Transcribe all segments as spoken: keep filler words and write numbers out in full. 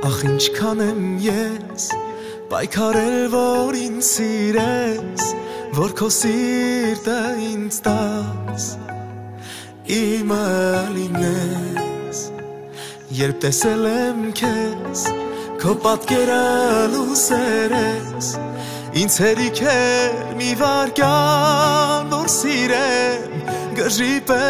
Ախ ինչքան եմ ես պայքարել որ ինձ սիրես, որ քո սիրտը ինձ տաս, իմը լինես, երբ տեսել եմ քեզ, քո պատկերը լուսեր ես, ինձ հերիք էր մի վարկյան, որ սիրեմ գժի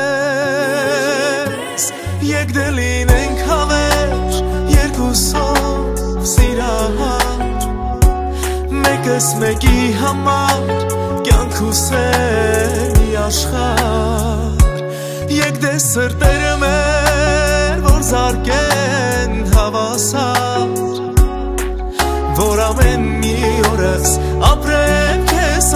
պես, եկ դե լինենք հավեր, երկուսով սիրահար, մեկս մեկի համար, կյանք ուսել մի աշխար, եկ դե սրտերը մեր, որ զարկեն հավասար, որ ամեն մի օրս ապրեմ քեզ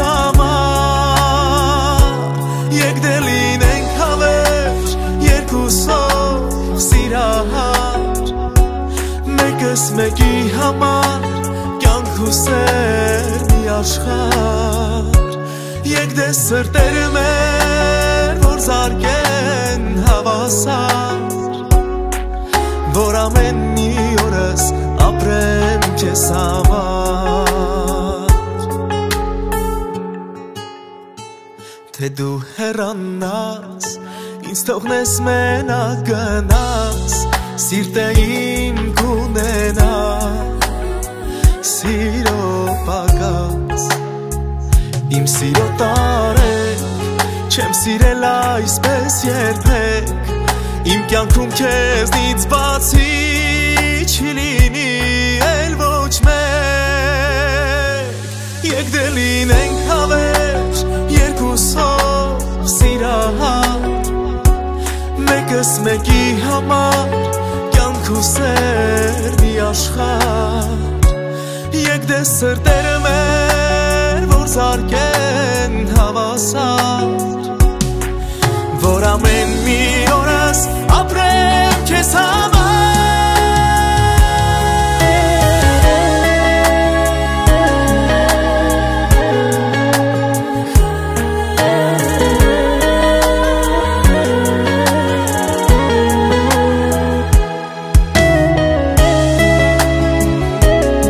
համար, եկ դե լինենք հավեր, երկուսով սիրահար, մեկս մեկի համար, կյանք ուսեր մի աշխար, եկ դե սրտերը մեր, որ զարկեն հավասար, որ ամեն մի օրս ապրեմ քեզ համար, թե դու հեռանաս, ինձ թողնես մենակ գնաս, սիրտը իմ կունենա, սիրո պակաս, իմ սիրո տարեք, չեմ սիրել այսպես երբեք, իմ կյանքում քեզնից բացի չի լինի էլ ոչ մեկ, եկ դե լինենք հավեր, երկուսով սիրահար, մեկս մեկի համար, կյանք ուսեր մի աշխար, եկ դե սրտերը մեր, որ զարկեն հավասար, որ ամեն մի